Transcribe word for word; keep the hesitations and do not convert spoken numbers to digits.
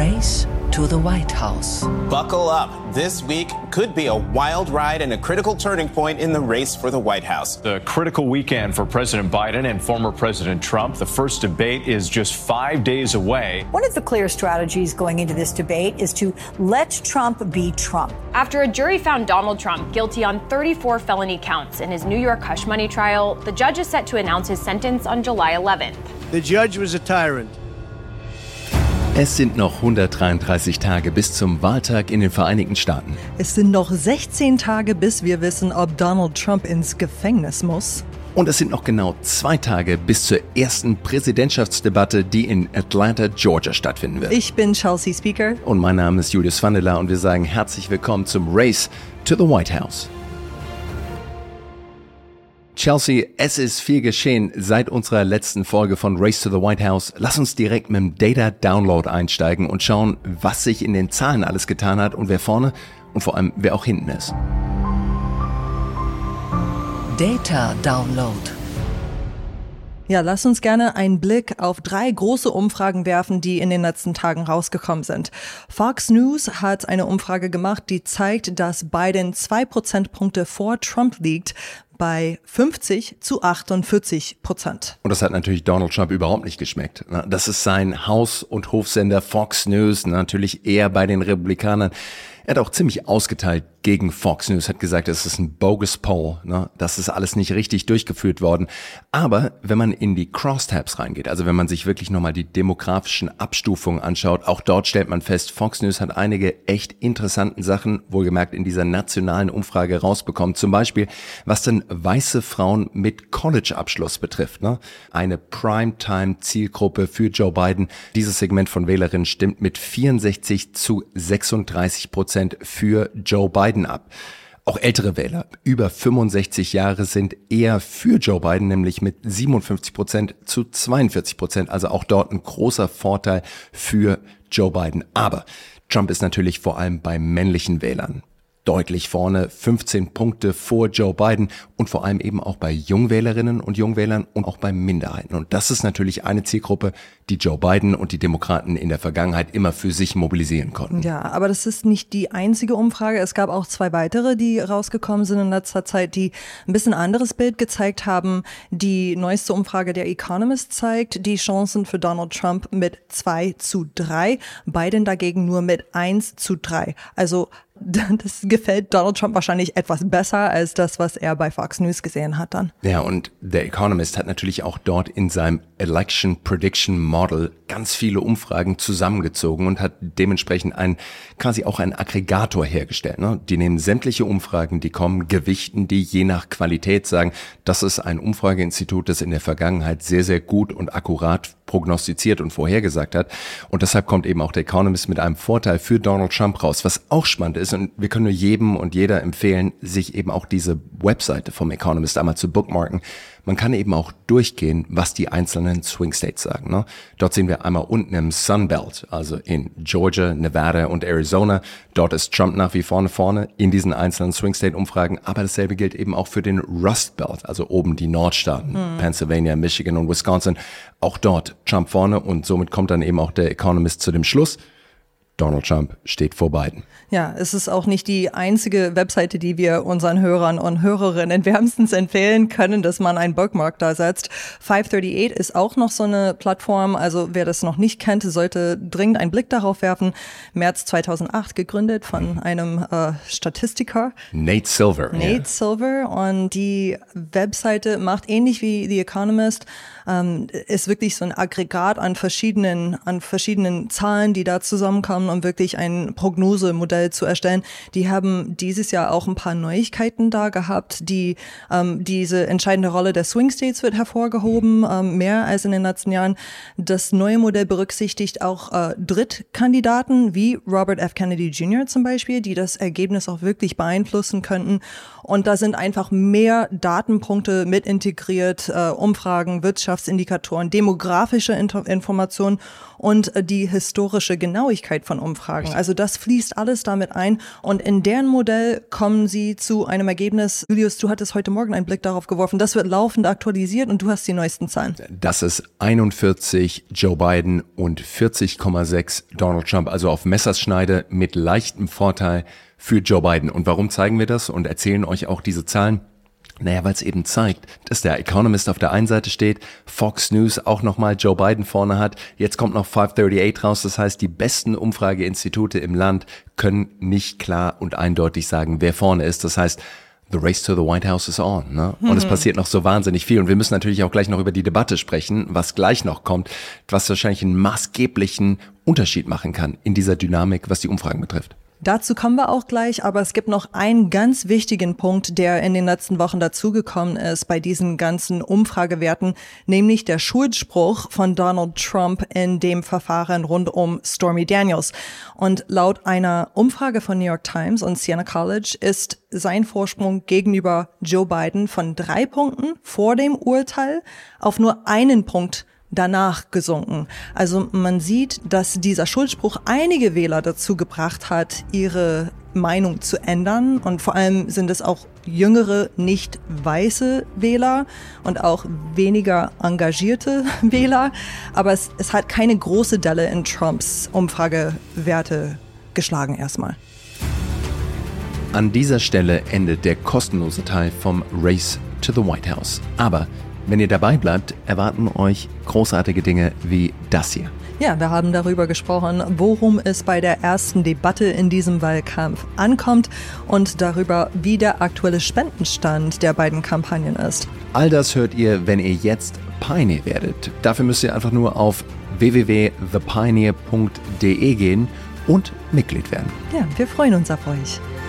Race to the White House. Buckle up. This week could be a wild ride and a critical turning point in the race for the White House. The critical weekend for President Biden and former President Trump. The first debate is just five days away. One of the clear strategies going into this debate is to let Trump be Trump. After a jury found Donald Trump guilty on thirty-four felony counts in his New York hush money trial, the judge is set to announce his sentence on July eleventh. The judge was a tyrant. Es sind noch hundertdreiunddreißig Tage bis zum Wahltag in den Vereinigten Staaten. Es sind noch sechzehn Tage, bis wir wissen, ob Donald Trump ins Gefängnis muss. Und es sind noch genau zwei Tage bis zur ersten Präsidentschaftsdebatte, die in Atlanta, Georgia stattfinden wird. Ich bin Chelsea Speaker. Und mein Name ist Julius Vandela und wir sagen herzlich willkommen zum Race to the White House. Chelsea, es ist viel geschehen seit unserer letzten Folge von Race to the White House. Lass uns direkt mit dem Data Download einsteigen und schauen, was sich in den Zahlen alles getan hat und wer vorne und vor allem wer auch hinten ist. Data Download. Ja, lass uns gerne einen Blick auf drei große Umfragen werfen, die in den letzten Tagen rausgekommen sind. Fox News hat eine Umfrage gemacht, die zeigt, dass Biden zwei Prozentpunkte vor Trump liegt, bei fünfzig zu achtundvierzig Prozent. Und das hat natürlich Donald Trump überhaupt nicht geschmeckt. Das ist sein Haus- und Hofsender Fox News, natürlich eher bei den Republikanern. Er hat auch ziemlich ausgeteilt gegen Fox News, hat gesagt, es ist ein bogus Poll, ne? Das ist alles nicht richtig durchgeführt worden. Aber wenn man in die Crosstabs reingeht, also wenn man sich wirklich nochmal die demografischen Abstufungen anschaut, auch dort stellt man fest, Fox News hat einige echt interessanten Sachen, wohlgemerkt in dieser nationalen Umfrage rausbekommen. Zum Beispiel, was denn weiße Frauen mit College-Abschluss betrifft, ne? Eine Primetime-Zielgruppe für Joe Biden. Dieses Segment von Wählerinnen stimmt mit vierundsechzig zu sechsunddreißig Prozent für Joe Biden ab. Auch ältere Wähler, über fünfundsechzig Jahre, sind eher für Joe Biden, nämlich mit siebenundfünfzig Prozent zu zweiundvierzig Prozent. Also auch dort ein großer Vorteil für Joe Biden. Aber Trump ist natürlich vor allem bei männlichen Wählern deutlich vorne, fünfzehn Punkte vor Joe Biden und vor allem eben auch bei Jungwählerinnen und Jungwählern und auch bei Minderheiten. Und das ist natürlich eine Zielgruppe, die Joe Biden und die Demokraten in der Vergangenheit immer für sich mobilisieren konnten. Ja, aber das ist nicht die einzige Umfrage. Es gab auch zwei weitere, die rausgekommen sind in letzter Zeit, die ein bisschen anderes Bild gezeigt haben. Die neueste Umfrage der Economist zeigt die Chancen für Donald Trump mit zwei zu drei, Biden dagegen nur mit eins zu drei. Also das gefällt Donald Trump wahrscheinlich etwas besser als das, was er bei Fox News gesehen hat dann. Ja, und der Economist hat natürlich auch dort in seinem Election Prediction Model ganz viele Umfragen zusammengezogen und hat dementsprechend ein, quasi auch einen Aggregator hergestellt, ne? Die nehmen sämtliche Umfragen, die kommen, gewichten die je nach Qualität, sagen, das ist ein Umfrageinstitut, das in der Vergangenheit sehr, sehr gut und akkurat prognostiziert und vorhergesagt hat. Und deshalb kommt eben auch der Economist mit einem Vorteil für Donald Trump raus, was auch spannend ist. Und wir können nur jedem und jeder empfehlen, sich eben auch diese Webseite vom Economist einmal zu bookmarken. Man kann eben auch durchgehen, was die einzelnen Swing States sagen, ne? Dort sehen wir einmal unten im Sun Belt, also in Georgia, Nevada und Arizona. Dort ist Trump nach wie vorne vorne in diesen einzelnen Swing State Umfragen. Aber dasselbe gilt eben auch für den Rust Belt, also oben die Nordstaaten, hm. Pennsylvania, Michigan und Wisconsin. Auch dort Trump vorne und somit kommt dann eben auch der Economist zu dem Schluss, Donald Trump steht vor Biden. Ja, es ist auch nicht die einzige Webseite, die wir unseren Hörern und Hörerinnen wärmstens empfehlen können, dass man einen Bookmark da setzt. five thirty-eight ist auch noch so eine Plattform, also wer das noch nicht kennt, sollte dringend einen Blick darauf werfen. März zweitausendacht gegründet von einem äh, Statistiker. Nate Silver. Nate yeah. Silver, und die Webseite macht ähnlich wie The Economist, ähm, ist wirklich so ein Aggregat an verschiedenen, an verschiedenen Zahlen, die da zusammenkommen, um wirklich ein Prognosemodell zu erstellen. Die haben dieses Jahr auch ein paar Neuigkeiten da gehabt, die ähm, diese entscheidende Rolle der Swing States wird hervorgehoben, ähm, mehr als in den letzten Jahren. Das neue Modell berücksichtigt auch äh, Drittkandidaten wie Robert F. Kennedy Junior zum Beispiel, die das Ergebnis auch wirklich beeinflussen könnten. Und da sind einfach mehr Datenpunkte mit integriert, äh, Umfragen, Wirtschaftsindikatoren, demografische Inter- Informationen und äh, die historische Genauigkeit von Umfragen. Richtig. Also das fließt alles damit ein. Und in deren Modell kommen sie zu einem Ergebnis. Julius, du hattest heute Morgen einen Blick darauf geworfen. Das wird laufend aktualisiert und du hast die neuesten Zahlen. Das ist einundvierzig Joe Biden und vierzig Komma sechs Donald Trump. Also auf Messerschneide mit leichtem Vorteil für Joe Biden. Und warum zeigen wir das und erzählen euch auch diese Zahlen? Naja, weil es eben zeigt, dass der Economist auf der einen Seite steht, Fox News auch nochmal Joe Biden vorne hat. Jetzt kommt noch five thirty-eight raus. Das heißt, die besten Umfrageinstitute im Land können nicht klar und eindeutig sagen, wer vorne ist. Das heißt, the race to the White House is on. Ne? Und mhm. es passiert noch so wahnsinnig viel. Und wir müssen natürlich auch gleich noch über die Debatte sprechen, was gleich noch kommt, was wahrscheinlich einen maßgeblichen Unterschied machen kann in dieser Dynamik, was die Umfragen betrifft. Dazu kommen wir auch gleich, aber es gibt noch einen ganz wichtigen Punkt, der in den letzten Wochen dazugekommen ist bei diesen ganzen Umfragewerten, nämlich der Schuldspruch von Donald Trump in dem Verfahren rund um Stormy Daniels. Und laut einer Umfrage von New York Times und Siena College ist sein Vorsprung gegenüber Joe Biden von drei Punkten vor dem Urteil auf nur einen Punkt danach gesunken. Also man sieht, dass dieser Schuldspruch einige Wähler dazu gebracht hat, ihre Meinung zu ändern. Und vor allem sind es auch jüngere, nicht weiße Wähler und auch weniger engagierte Wähler. Aber es, es hat keine große Delle in Trumps Umfragewerte geschlagen erstmal. An dieser Stelle endet der kostenlose Teil vom Race to the White House. Aber wenn ihr dabei bleibt, erwarten euch großartige Dinge wie das hier. Ja, wir haben darüber gesprochen, worum es bei der ersten Debatte in diesem Wahlkampf ankommt und darüber, wie der aktuelle Spendenstand der beiden Kampagnen ist. All das hört ihr, wenn ihr jetzt Pioneer werdet. Dafür müsst ihr einfach nur auf w w w punkt the pioneer punkt d e gehen und Mitglied werden. Ja, wir freuen uns auf euch.